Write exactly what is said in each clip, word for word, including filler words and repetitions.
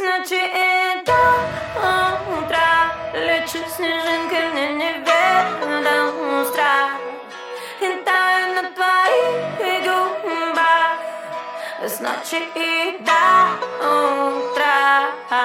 ночи и до утра лечу снежинкой в неведомый страх и таю на твоих губах с ночи и до утра.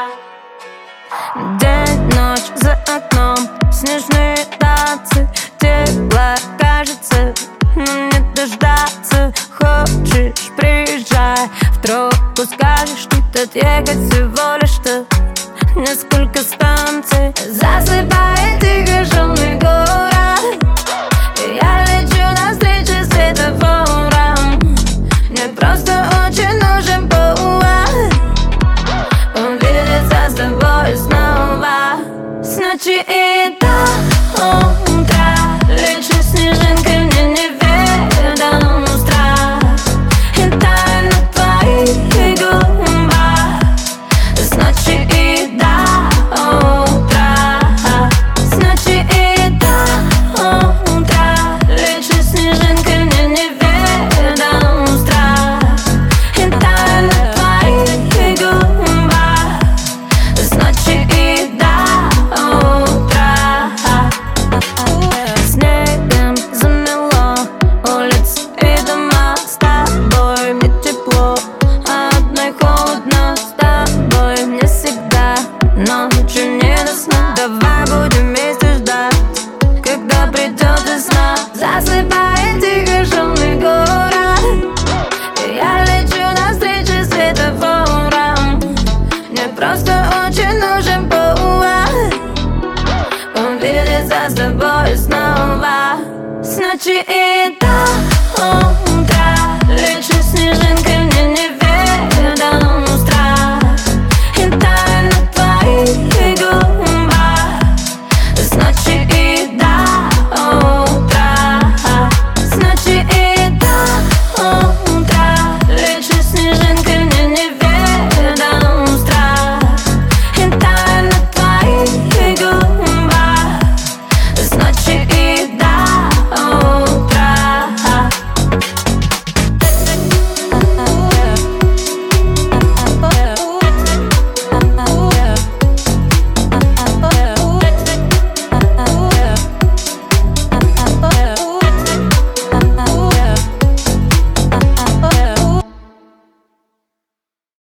День, ночь за окном, снежные танцы, тепло кажется, но не дождаться. Хочешь, приезжай в тропу, скажешь, что тут ехать всего лишь что несколько станций. Засыпает тихо шумный город, и я лечу навстречу светофорам. Мне просто очень нужен повод увидеться с тобой снова. С ночи и до утра лечу снежинкой в неведомый страх и таю на твоих губах с ночи и до утра. С ночи и до утра лечу снежинкой в неведомый страх и таю на твоих губах с ночи и до утра. Снегом замело улицы и дома. С тобой мне тепло, а одной холодно. С тобой мне всегда ночью не до сна. Давай будем вместе ждать, когда придет весна. Засыпает тихо шумный город, и я лечу навстречу светофорам. Мне просто очень нужен повод увидеться с тобой снова. С ночи и